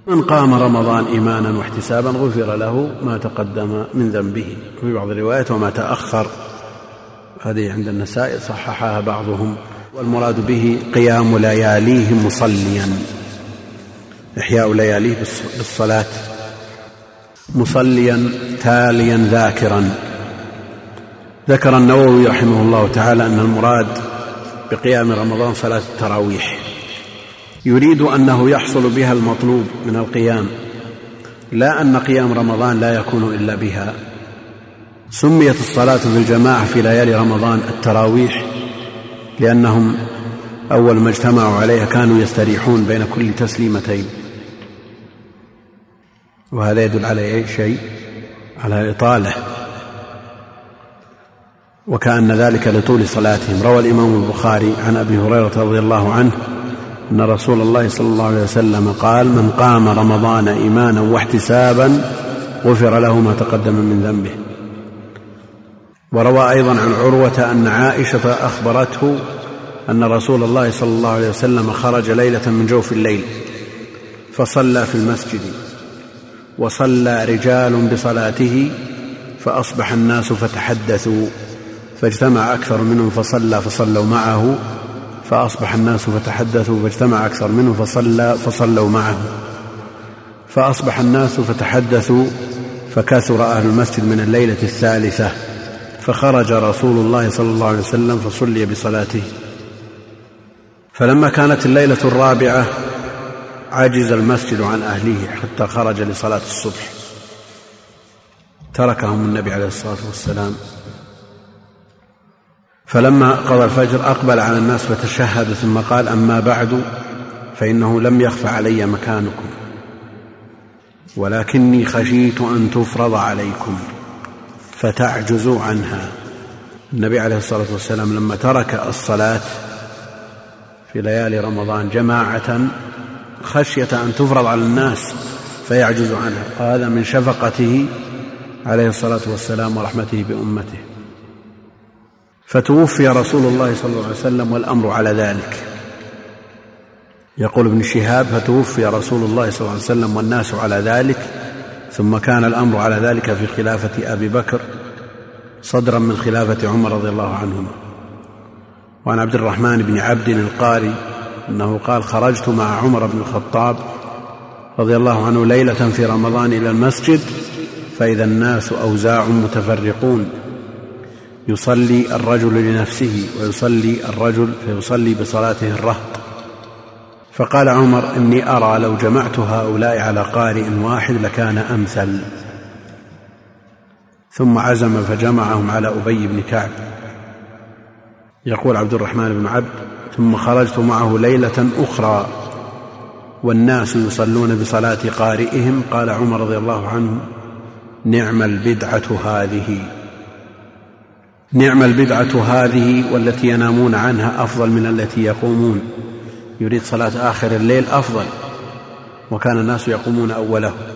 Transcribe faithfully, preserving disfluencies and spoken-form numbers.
من قام رمضان إيمانا واحتسابا غفر له ما تقدم من ذنبه، في بعض الروايات وما تأخر. هذه عند النسائي صححها بعضهم. والمراد به قيام لياليه مصليا، إحياء لياليه بالصلاة مصليا تاليا ذاكرا. ذكر النووي رحمه الله تعالى أن المراد بقيام رمضان صلاة التراويح، يريد أنه يحصل بها المطلوب من القيام، لا أن قيام رمضان لا يكون إلا بها. سميت الصلاة في الجماعة في ليالي رمضان التراويح لأنهم أول ما اجتمعوا عليها كانوا يستريحون بين كل تسليمتين، وهذا يدل على أي شيء؟ على الإطالة، وكأن ذلك لطول صلاتهم. روى الإمام البخاري عن أبي هريرة رضي الله عنه أن رسول الله صلى الله عليه وسلم قال: من قام رمضان إيمانا واحتسابا غفر له ما تقدم من ذنبه. وروى أيضا عن عروة أن عائشة أخبرته أن رسول الله صلى الله عليه وسلم خرج ليلة من جوف الليل فصلى في المسجد، وصلى رجال بصلاته فأصبح الناس فتحدثوا، فاجتمع أكثر منهم فصلى فصلوا معه، فأصبح الناس فتحدثوا فاجتمع أكثر منهم فصلى فصلوا معه، فأصبح الناس فتحدثوا فكثر أهل المسجد من الليلة الثالثة، فخرج رسول الله صلى الله عليه وسلم فصلي بصلاته. فلما كانت الليلة الرابعة عجز المسجد عن أهله حتى خرج لصلاة الصبح، تركهم النبي عليه الصلاة والسلام. فلما قضى الفجر أقبل على الناس فتشهد ثم قال: أما بعد فإنه لم يخف علي مكانكم، ولكني خشيت أن تفرض عليكم فتعجزوا عنها. النبي عليه الصلاة والسلام لما ترك الصلاة في ليالي رمضان جماعة خشية أن تفرض على الناس فيعجز عنها، هذا من شفقته عليه الصلاة والسلام ورحمته بأمته. فتوفي رسول الله صلى الله عليه وسلم والأمر على ذلك. يقول ابن شهاب: فتوفي رسول الله صلى الله عليه وسلم والناس على ذلك، ثم كان الأمر على ذلك في خلافة أبي بكر صدرا من خلافة عمر رضي الله عنهما. وعن عبد الرحمن بن عبد القاري أنه قال: خرجت مع عمر بن الخطاب رضي الله عنه ليلة في رمضان إلى المسجد، فإذا الناس أوزاع متفرقون، يصلي الرجل لنفسه ويصلي الرجل فيصلي بصلاته الرهط. فقال عمر: إني أرى لو جمعت هؤلاء على قارئ واحد لكان أمثل. ثم عزم فجمعهم على أبي بن كعب. يقول عبد الرحمن بن عبد: ثم خرجت معه ليلة أخرى والناس يصلون بصلاة قارئهم. قال عمر رضي الله عنه: نعم البدعة هذه، نعم البدعة هذه، والتي ينامون عنها أفضل من التي يقومون. يريد صلاة آخر الليل أفضل، وكان الناس يقومون أوله.